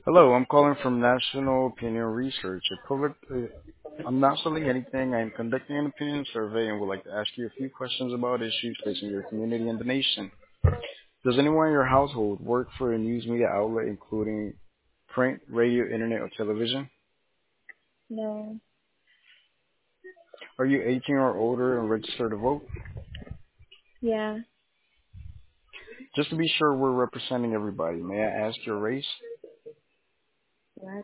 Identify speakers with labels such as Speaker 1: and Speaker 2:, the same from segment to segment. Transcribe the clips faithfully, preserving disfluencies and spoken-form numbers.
Speaker 1: Hello, I'm calling from National Opinion Research. A public, uh, I'm not selling anything. I'm conducting an opinion survey and would like to ask you a few questions about issues facing your community and the nation. Does anyone in your household work for a news media outlet, including print, radio, internet, or television?
Speaker 2: No.
Speaker 1: Are you eighteen or older and registered to vote?
Speaker 2: Yeah.
Speaker 1: Just to be sure we're representing everybody, may I ask your race?
Speaker 2: Black.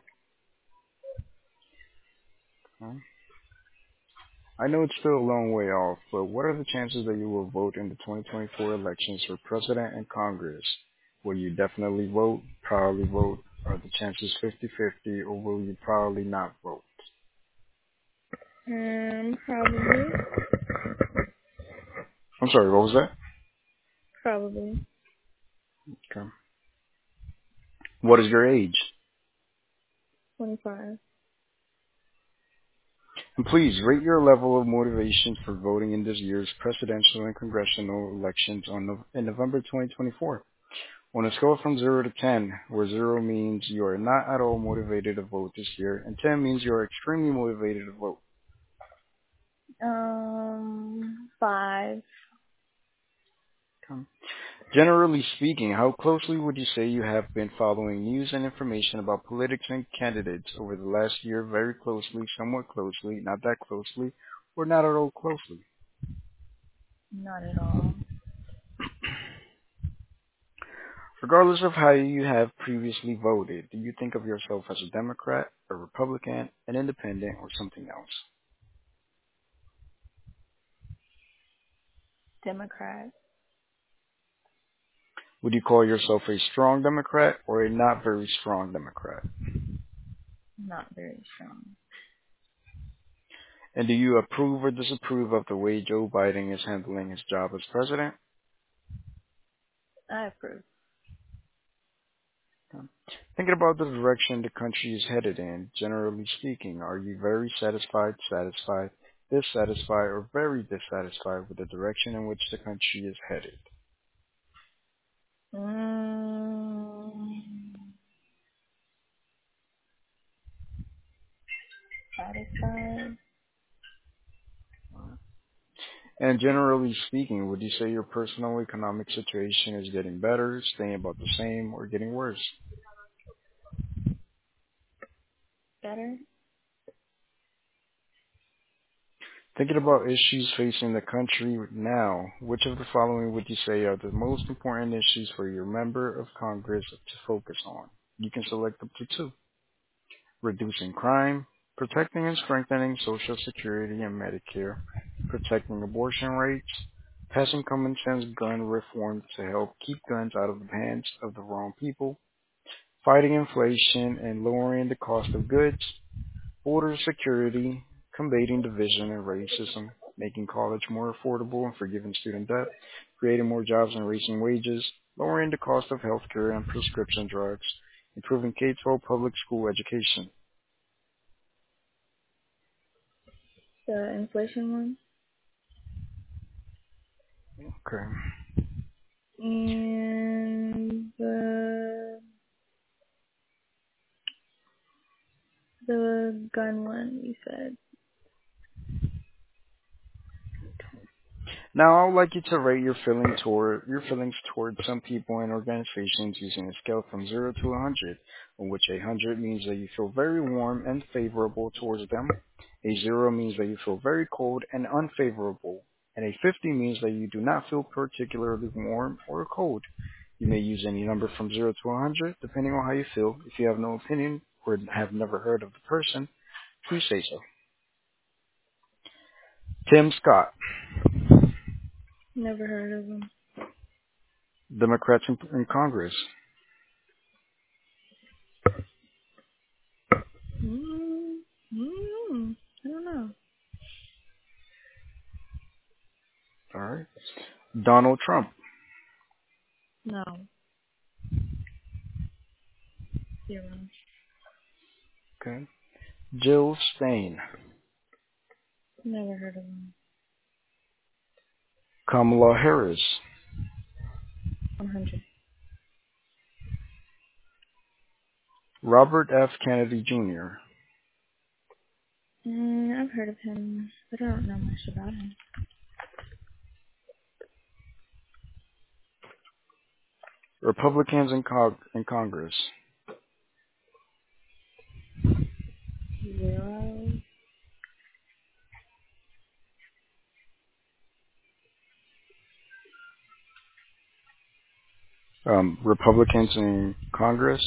Speaker 1: Huh? I know it's still a long way off, but what are the chances that you will vote in the twenty twenty-four elections for president and Congress? Will you definitely vote, probably vote? Are the chances fifty-fifty, or will you probably not vote?
Speaker 2: Um, probably.
Speaker 1: I'm sorry, what was that?
Speaker 2: Probably.
Speaker 1: Okay. What is your age?
Speaker 2: twenty-five.
Speaker 1: And please rate your level of motivation for voting in this year's presidential and congressional elections on Nov- in November twenty twenty-four. On a scale from zero to ten, where zero means you are not at all motivated to vote this year, and ten means you are extremely motivated to vote.
Speaker 2: Um, five.
Speaker 1: Okay. Generally speaking, how closely would you say you have been following news and information about politics and candidates over the last year? Very closely, somewhat closely, not that closely, or not at all closely?
Speaker 2: Not at all.
Speaker 1: Regardless of how you have previously voted, do you think of yourself as a Democrat, a Republican, an independent, or something else?
Speaker 2: Democrat.
Speaker 1: Would you call yourself a strong Democrat or a not very strong Democrat?
Speaker 2: Not very strong.
Speaker 1: And do you approve or disapprove of the way Joe Biden is handling his job as president?
Speaker 2: I approve.
Speaker 1: Thinking about the direction the country is headed in, generally speaking, are you very satisfied, satisfied, dissatisfied, or very dissatisfied with the direction in which the country is headed?
Speaker 2: Mm, satisfied.
Speaker 1: And generally speaking, would you say your personal economic situation is getting better, staying about the same, or getting worse?
Speaker 2: Better.
Speaker 1: Thinking about issues facing the country now, which of the following would you say are the most important issues for your member of Congress to focus on? You can select up to two. Reducing crime, protecting and strengthening Social Security and Medicare, protecting abortion rights, passing common sense gun reform to help keep guns out of the hands of the wrong people, fighting inflation and lowering the cost of goods, border security, combating division and racism, making college more affordable and forgiving student debt, creating more jobs and raising wages, lowering the cost of healthcare and prescription drugs, improving K twelve public school education.
Speaker 2: The inflation one.
Speaker 1: Okay.
Speaker 2: And the the gun one you said.
Speaker 1: Now, I would like you to rate your feeling toward your feelings toward some people and organizations using a scale from zero to one hundred, in which a hundred means that you feel very warm and favorable towards them, a zero means that you feel very cold and unfavorable, and a fifty means that you do not feel particularly warm or cold. You may use any number from zero to one hundred, depending on how you feel. If you have no opinion or have never heard of the person, please say so. Tim Scott,
Speaker 2: Never heard of them.
Speaker 1: Democrats in, in Congress.
Speaker 2: Mm, mm, I don't know.
Speaker 1: All right. Donald Trump.
Speaker 2: No. Zero.
Speaker 1: Okay. Jill Stein.
Speaker 2: Never heard of them.
Speaker 1: Kamala Harris.
Speaker 2: one hundred.
Speaker 1: Robert F. Kennedy Junior
Speaker 2: Mm, I've heard of him, but I don't know much about him.
Speaker 1: Republicans in, Cog- in Congress.
Speaker 2: Zero.
Speaker 1: Um, Republicans in Congress.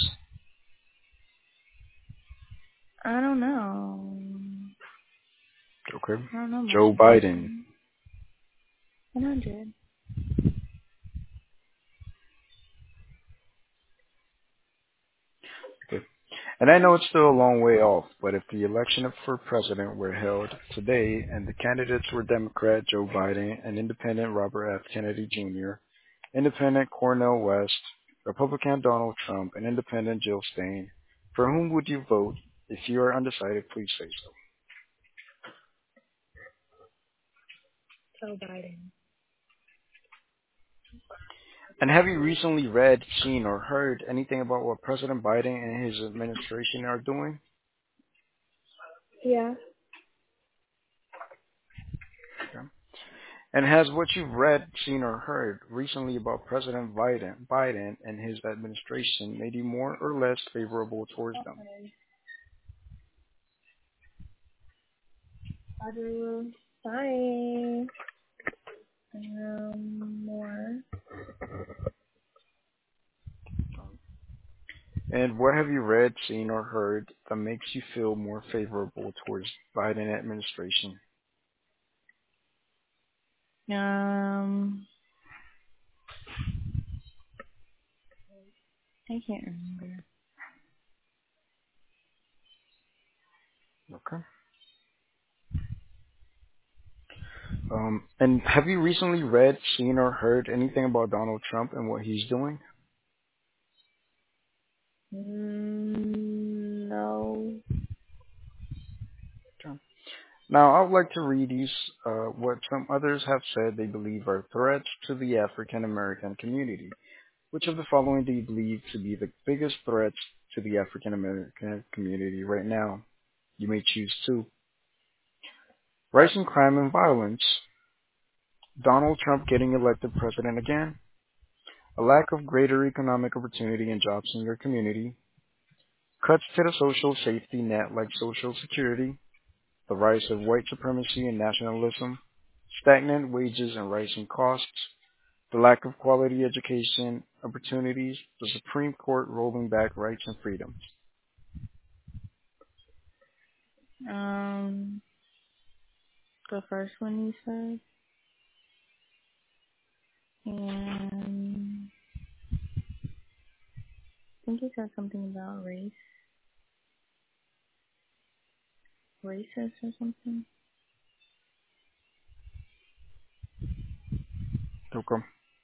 Speaker 2: I don't know.
Speaker 1: Okay.
Speaker 2: I don't know much
Speaker 1: Joe
Speaker 2: about
Speaker 1: Biden.
Speaker 2: him. one hundred.
Speaker 1: Okay. And I know it's still a long way off, but if the election for president were held today and the candidates were Democrat Joe Biden and Independent Robert F. Kennedy Junior, Independent Cornel West, Republican Donald Trump, and Independent Jill Stein, for whom would you vote? If you are undecided, please say so.
Speaker 2: Joe Biden.
Speaker 1: And have you recently read, seen, or heard anything about what President Biden and his administration are doing?
Speaker 2: Yeah.
Speaker 1: Okay. And has what you've read, seen, or heard recently about President Biden, Biden and his administration made you more or less favorable towards them?
Speaker 2: Okay. I do. Bye. Um, more.
Speaker 1: And what have you read, seen, or heard that makes you feel more favorable towards Biden administration?
Speaker 2: Um, I can't remember.
Speaker 1: Okay. Um, and have you recently read, seen, or heard anything about Donald Trump and what he's doing?
Speaker 2: Mm, no.
Speaker 1: Okay. Now, I would like to read you uh, what some others have said they believe are threats to the African American community. Which of the following do you believe to be the biggest threats to the African American community right now? You may choose two. Rising crime and violence, Donald Trump getting elected president again, a lack of greater economic opportunity and jobs in your community, cuts to the social safety net like Social Security, the rise of white supremacy and nationalism, stagnant wages and rising costs, the lack of quality education opportunities, the Supreme Court rolling back rights and freedoms.
Speaker 2: Um, the first one you said, and I think you said something about race, racist or something.
Speaker 1: Okay.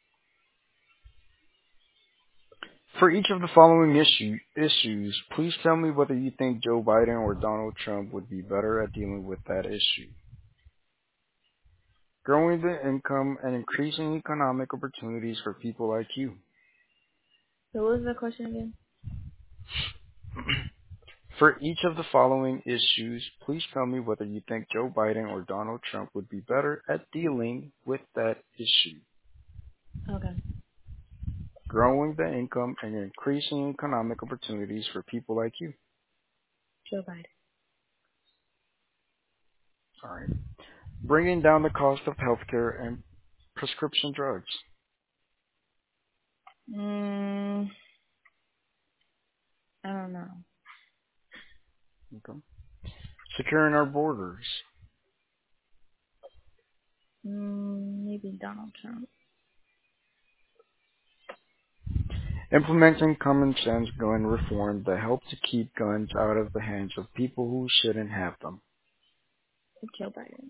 Speaker 1: For each of the following issue, issues, please tell me whether you think Joe Biden or Donald Trump would be better at dealing with that issue. Growing the income and increasing economic opportunities for people like you.
Speaker 2: So what was the question again?
Speaker 1: For each of the following issues, please tell me whether you think Joe Biden or Donald Trump would be better at dealing with that issue.
Speaker 2: Okay.
Speaker 1: Growing the income and increasing economic opportunities for people like you.
Speaker 2: Joe Biden.
Speaker 1: All right. Bringing down the cost of healthcare and prescription drugs.
Speaker 2: Mm, I don't know.
Speaker 1: Okay. Securing our borders.
Speaker 2: Mm, maybe Donald Trump.
Speaker 1: Implementing common sense gun reform that help to keep guns out of the hands of people who shouldn't have them.
Speaker 2: Joe Biden.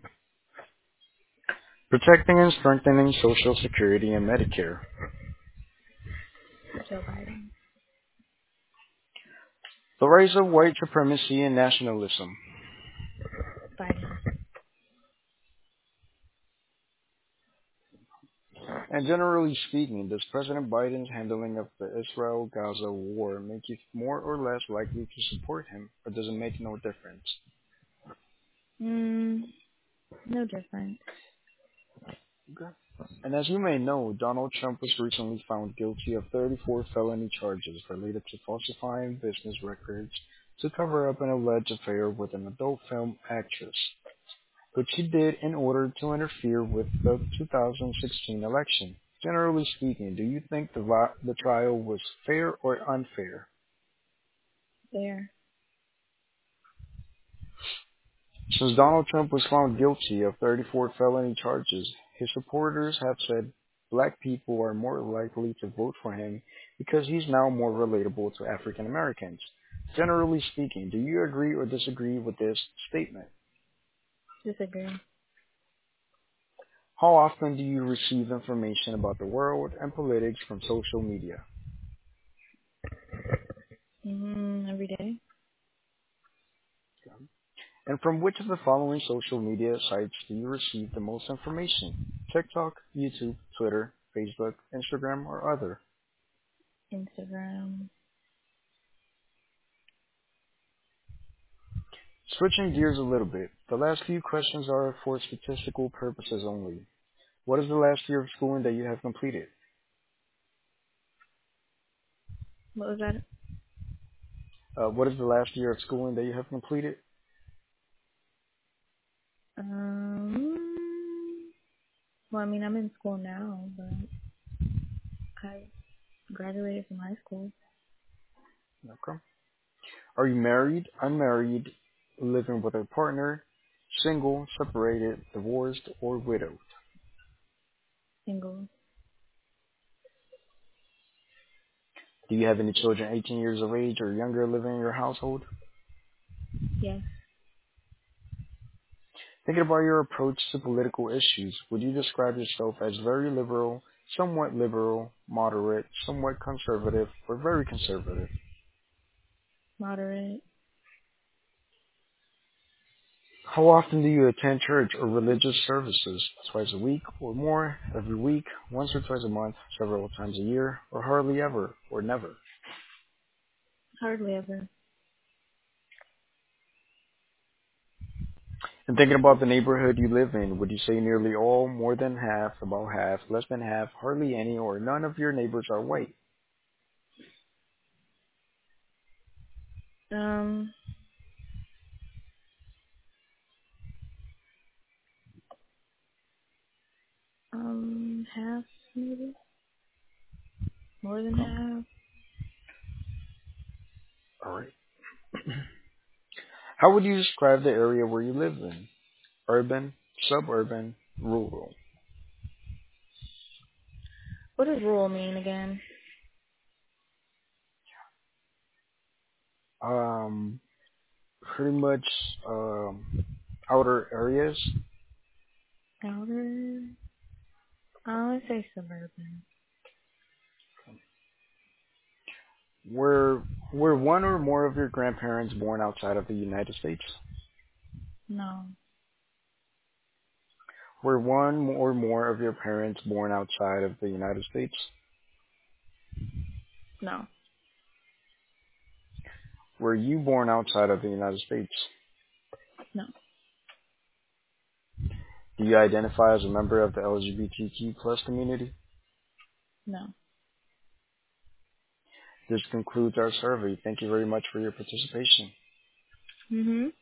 Speaker 1: Protecting and strengthening Social Security and Medicare.
Speaker 2: Joe Biden.
Speaker 1: The rise of white supremacy and nationalism.
Speaker 2: Biden.
Speaker 1: And generally speaking, does President Biden's handling of the Israel-Gaza war make you more or less likely to support him, or does it make no difference?
Speaker 2: Mm, no difference.
Speaker 1: Okay. And as you may know, Donald Trump was recently found guilty of thirty-four felony charges related to falsifying business records to cover up an alleged affair with an adult film actress, which he did in order to interfere with the two thousand sixteen election. Generally speaking, do you think the, vi- the trial was fair or unfair?
Speaker 2: There.
Speaker 1: Since Donald Trump was found guilty of thirty-four felony charges, his supporters have said black people are more likely to vote for him because he's now more relatable to African Americans. Generally speaking, do you agree or disagree with this statement?
Speaker 2: Disagree.
Speaker 1: How often do you receive information about the world and politics from social media?
Speaker 2: Mm, every day.
Speaker 1: And from which of the following social media sites do you receive the most information? TikTok, YouTube, Twitter, Facebook, Instagram, or other?
Speaker 2: Instagram.
Speaker 1: Switching gears a little bit, the last few questions are for statistical purposes only. What is the last year of schooling that you have completed?
Speaker 2: What was that?
Speaker 1: Uh, what is the last year of schooling that you have completed?
Speaker 2: Um, well, I mean, I'm in school now, but I graduated from high school.
Speaker 1: Okay. Are you married, unmarried, living with a partner, single, separated, divorced, or widowed?
Speaker 2: Single.
Speaker 1: Do you have any children eighteen years of age or younger living in your household?
Speaker 2: Yes.
Speaker 1: Thinking about your approach to political issues, would you describe yourself as very liberal, somewhat liberal, moderate, somewhat conservative, or very conservative?
Speaker 2: Moderate.
Speaker 1: How often do you attend church or religious services? Twice a week or more, every week, once or twice a month, several times a year, or hardly ever, or never?
Speaker 2: Hardly ever.
Speaker 1: And thinking about the neighborhood you live in, would you say nearly all, more than half, about half, less than half, hardly any, or none of your neighbors are white?
Speaker 2: Um, um, half maybe. More than
Speaker 1: Okay.
Speaker 2: half.
Speaker 1: All right. How would you describe the area where you live in? Urban, suburban, rural?
Speaker 2: What does rural mean again?
Speaker 1: Um, pretty much um, outer areas.
Speaker 2: Outer. I would say suburban.
Speaker 1: Were were one or more of your grandparents born outside of the United States?
Speaker 2: No.
Speaker 1: Were one or more of your parents born outside of the United States?
Speaker 2: No.
Speaker 1: Were you born outside of the United States?
Speaker 2: No.
Speaker 1: Do you identify as a member of the L G B T Q plus community?
Speaker 2: No.
Speaker 1: This concludes our survey. Thank you very much for your participation.
Speaker 2: Mhm.